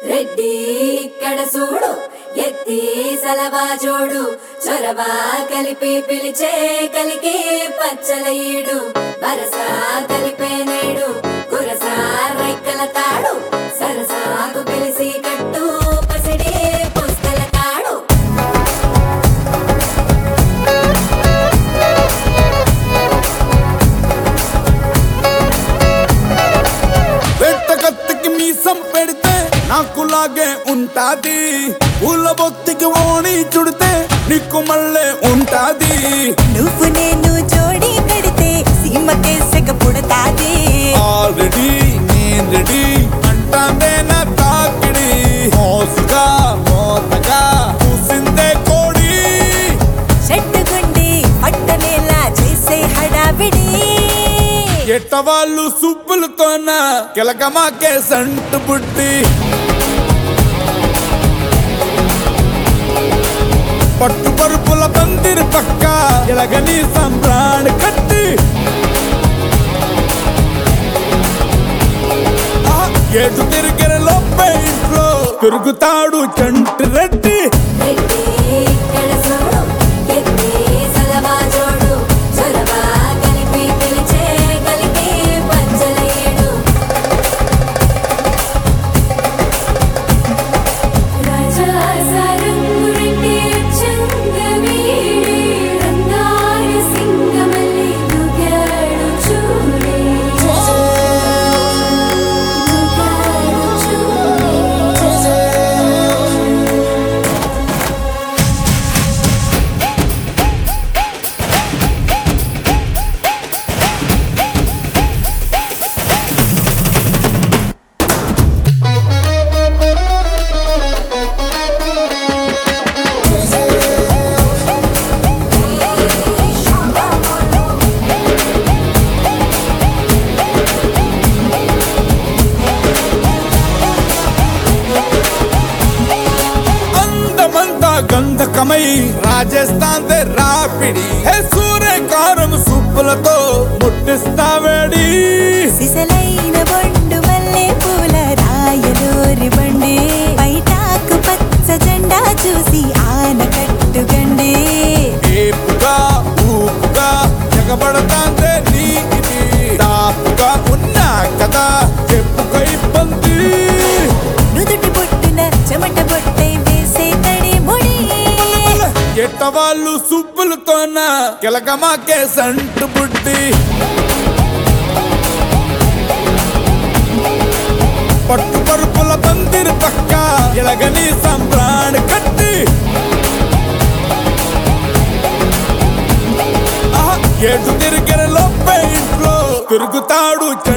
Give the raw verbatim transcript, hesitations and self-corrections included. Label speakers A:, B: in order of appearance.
A: రెడ్డి ఇక్కడ చూడు ఎత్తి సలవా జోడు చొరవా కలిపి పిలిచే కలికి పచ్చల ఈడు వరసా కలిపే నేడు కురసా రైకల తాడు సరసాకు పిలిసి కట్టు పసిడి పుస్తల తాడు
B: వెట్ట కత్తికి మీసం పెడితే నాకులాగే ఉంటాది పూల బొత్తికి ఓణి చుడితే నీకు మళ్ళే ఉంటాది
C: నువ్వు నేను జోడి కడితే సీమకే సెగ పుడతాది
B: ఆల్రెడీ నేను రెడీ అంటాందే నా తాకిడి మోసుగా మోతగా చూసిందే కోడి
C: చెట్టుగుండి పట్టనేలా చేసే హడావిడి
B: ఎట్ట వాళ్ళు సుబ్బులతోన కిలకమాకే సంటు బుట్టి పట్టు పరుపుల పందిరి పక్క ఇలగని సంబ్రాణి కట్టి ఆ ఏటు తిరిగిన లోపే ఇంట్లో తిరుగుతాడు చంటి రెడ్డి
A: రెడ్డి ఇక్కడ చూడు ఎత్తి సలవా జోడు చొరవా కలిపి పిలిచే కలికి పచ్చల ఈడు రాజా సారంగు రెడ్డి చంగవీడి రంగారి సింగమల్లి దుగాడు చూడే దుగాడు చూడే
B: అందమంతా గంధకమై రాజస్థాన్ దే రాపిడి హే సూర్యకారం సుప్పులతో ముట్టిస్తావేడి
C: సిసలైన బొండు మల్లె పూల రాయలూరి బండి బయటాకు పచ్చ జెండా చూసి ఆనకట్టు గండి
B: ఏపుగా ఊపుగా ఎగబడతాందే నీకి తాపుగా ఉన్నా కదా చెప్పుకో ఇబ్బంది
C: నుదుటి బొట్టున చెమట బొట్టై వేసే తడి ముడి
B: ఎట్ట వాళ్ళు సుబ్బులతోన కిలకమాకే సంటు బుడ్డి పట్టు పరుపుల పందిరి పక్క ఇలగని సంబ్రాణి కట్టి ఆ ఏటు తిరిగిన లోపే ఇంట్లో తిరుగుతాడు